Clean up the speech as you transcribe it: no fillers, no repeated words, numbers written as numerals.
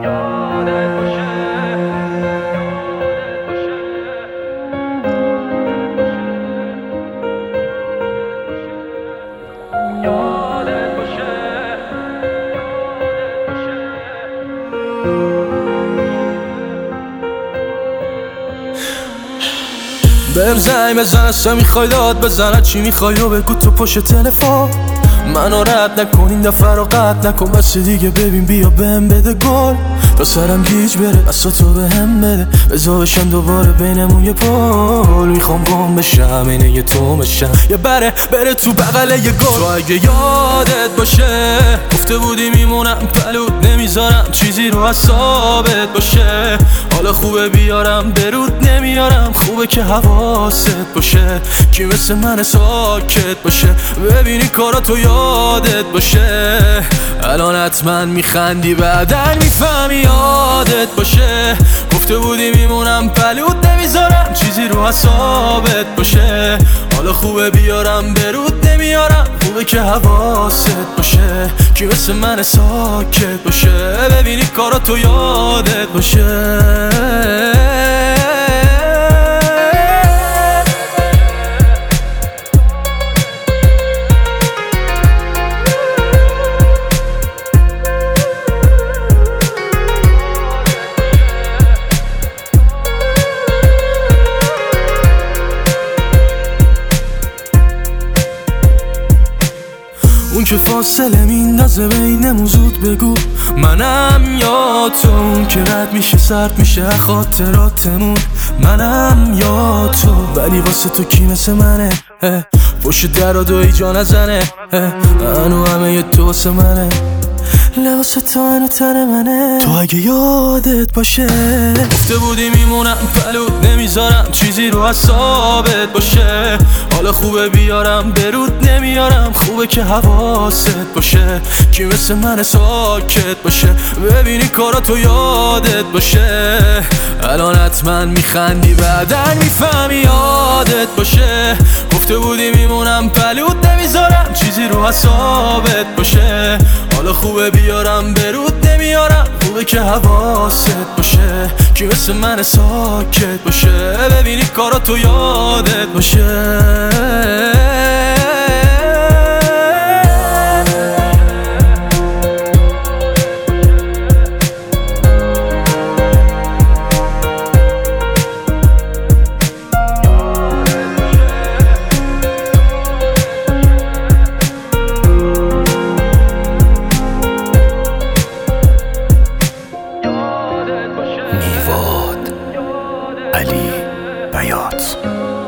بهم زنگ بزن اصلا میخوای داد بزن چی میخوای و بگو تو پشت تلفن منو رد نکن این دفعه رو قطع نکن بس دیگه ببین بیا بهم بده گل تا سرم گیج بره بس تو بهم بده بزا بشم دوباره بینمون یه پل میخوام گم بشم اینه یه تو بشم یه بره تو بغل یه گل تو اگه یادت باشه گفته بودی میمونم پلود نمیذارم چیزی رو حسابت باشه حالا خوبه بیارم درود نمیارم خوبه که حواست باشه کی مثل من ساکت باشه ببینی کارا تو یادت باشه الان حتما میخندی بعدن میفهمی یادت باشه گفته بودی میمونم پلود نمیذارم چیزی رو حسابت باشه حالا خوبه بیارم درود نمیارم خوبه که حواست باشه کی مثل من ساکت باشه ببینی کارا تو یادت باشه اون که فاصله میندازه بینمون زود بگو منم یا تو اون که رد میشه سرد میشه خاطراتمون منم یا تو ولی واسه تو کی مثل منه پشت در و دوی جا نزنه هنو همه یه تو واسه منه لباس تو هنو تن منه تو اگه یادت باشه گفته بودی میمونم پلود نمیذارم چیزی رو حسابت باشه حالا خوبه بیارم درود نمیارم خوبه که حواست باشه کی مثل من ساکت باشه ببینی کارا تو یادت باشه الان حتما میخندی بعدن میفهمی یادت باشه گفته بودی میمونم پلود نمیذارم چیزی رو حسابت باشه حالا خوبه بیارم برود نمیارم خوبه که حواست باشه کی مثل من ساکت باشه ببینی کارا تو یادت باشه علی بیات